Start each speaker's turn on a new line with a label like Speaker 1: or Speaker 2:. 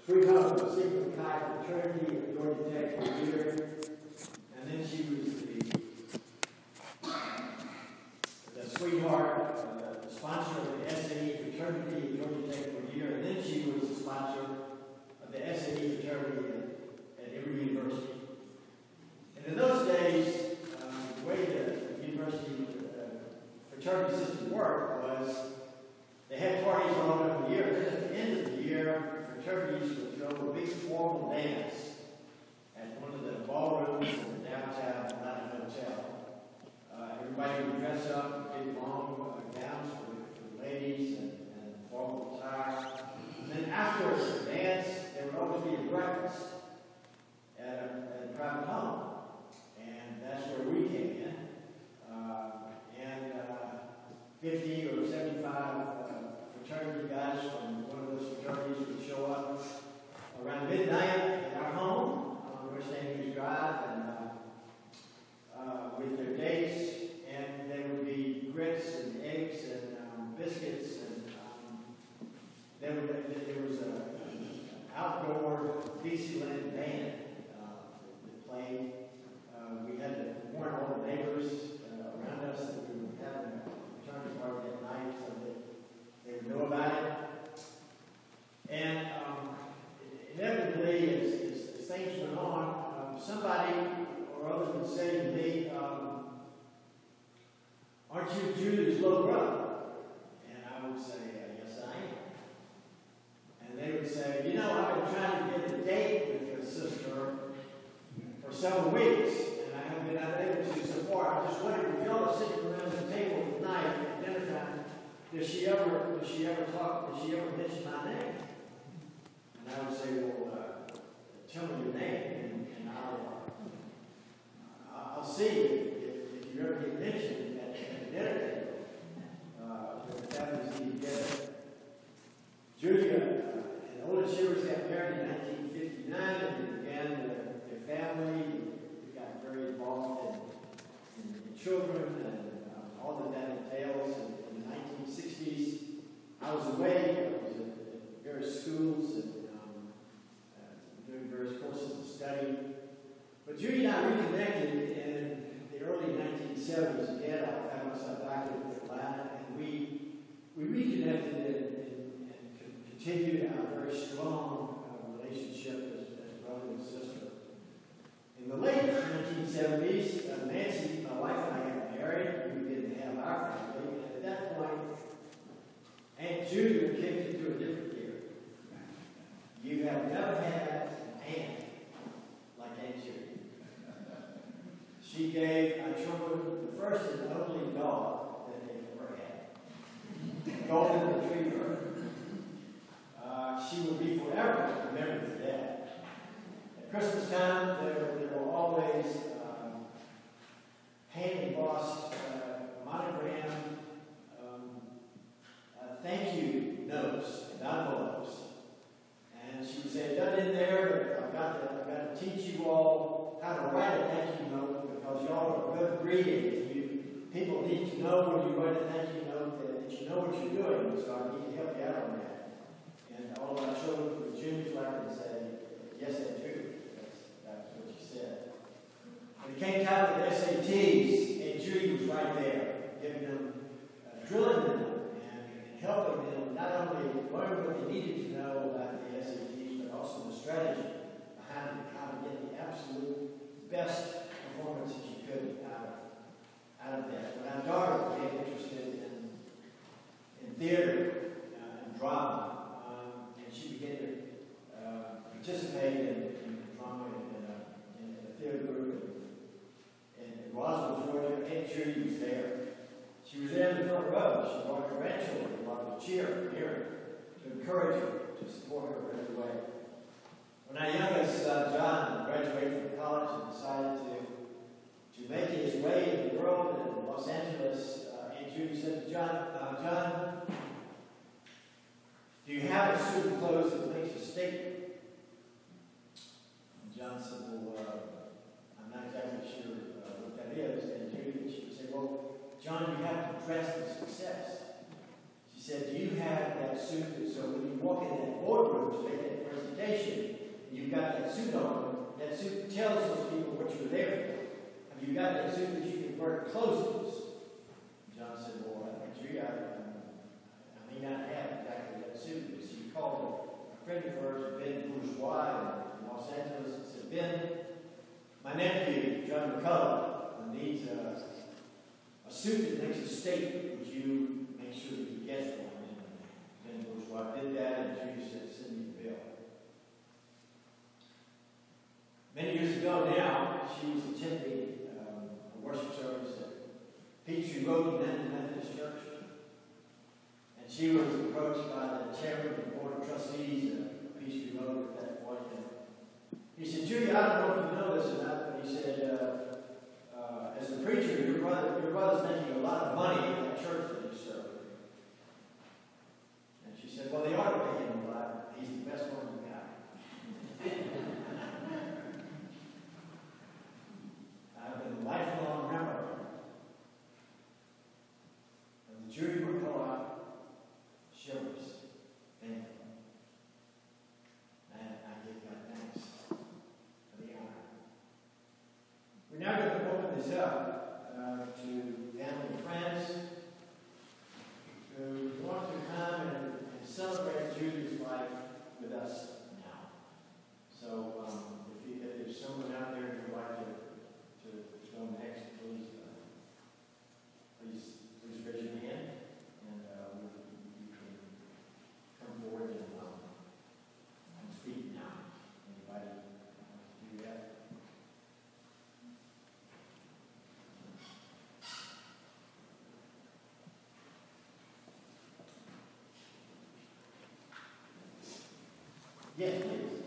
Speaker 1: sweetheart was Sigma Chi fraternity at Georgia Tech for a year, and then she was the sweetheart, the sponsor of the SAE fraternity at Georgia Tech for a year, and then she was the sponsor of the SAE fraternity at Emory University. And in those days, the way the university fraternity system worked was they had parties all over the year. Then at the end of the year, fraternities would throw a big formal dance at one of the ballrooms in the downtown Atlanta Hotel. Everybody would dress up in big long gowns for the ladies and formal attire. And then after the dance, there would always be a breakfast at a private home. And that's where we came in. 50 or 75 fraternity guys from one of those fraternities would show up around midnight at our home on West Andrews Drive and with their dates, and there would be grits and eggs and biscuits, and there was an outdoor Dixieland band that played. We had to warn all the neighbors around us that we were having a fraternity party that night so that they would know about it. And inevitably, as things went on, somebody or other would say to me, "Aren't you Julie's little brother?" And I would say, "Yes, I am." And they would say, "You know, I've been trying to get a date with your sister for several weeks, and I haven't been able to so far. I just wondered if y'all are sitting around the table tonight at dinner time, does she ever mention my name?" And I would say, "Well, tell me your name, and I'll see if you ever get mentioned at the dinner table." The families need together. Julia and Ola Shivers got married in 1959 and began their family. They got very involved in children and all that entails. In the 1960s, I was away. I was at various schools and doing various courses of study. But Judy and I reconnected in the early 1970s. Again, I found myself back in Atlanta, and we reconnected and continued our very strong relationship as brother and sister. In the late 1970s, Nancy, my wife, and I got married. We didn't have our family, and at that point, Aunt Julia kicked into a different gear. You have never had an aunt like Aunt Julia. She gave our children the first and only dog that they ever had, a golden retriever. She will be forever remembered for that. At Christmas time, there were always hand-embossed monogram thank you notes and envelopes. And she would say, "Done in there, but I've got to teach you all how to write a thank you note because y'all are good reading. People need to know when you write a thank you note that you know what you're doing, so I need to help you out on that." And all of our children would choose like and say, "Yes, they do." That's what she said. When it came time for the SATs, Aunt Judy was right there, giving them, drilling them, and helping them not only learn what they needed to know about the SATs, but also the strategy behind how to get the absolute best performance that you could out of that. When our daughter became interested in theater and drama, and she began to participate in drama in a theater group in Roswell, Georgia, Aunt Judy was there. She was there in the front row. She brought her grandchildren to cheer here, to encourage her, to support her in every way. When our youngest John graduated from college and decided to make his way in the world in Los Angeles, Aunt Judy said to John, "John, do you have a suit of clothes that makes you statement?" And John said, "Well, I'm not exactly sure what that is." And Judy, she would say, "Well, John, you have to dress for success." She said, "Do you have that suit that so when you walk in that boardroom, tells those people what you're there for. Have you got that suit that you can wear clothes? John said, well, I may not have exactly that suit. So he called a friend of hers, Ben Bourgeois in Los Angeles, and said, Ben, my nephew, John McCullough, needs a suit that makes a statement. Would you make sure that he gets one? And Ben Bourgeois did that, and Judy said, send me the bill. Many years ago now, she was attending a worship service at Peachtree Road Methodist Church. And she was approached by the chairman of the board of trustees at Peachtree Road at that point. And he said, Judy, I don't know if you know this or not, but he said, as a preacher, your brother's making a lot of money in that church that you serve. And she said, well, they ought to pay him a lot. He's the best one we got. I've been a lifelong member of the Judy McCullough Shivers family. And I give God thanks for the honor. We're now going to open this up to family and friends who want to come and celebrate Judy's life with us now. So if there's someone out there who would like to go next, please raise your hand, and you can come forward and speak now. Anybody do that? Yes, please.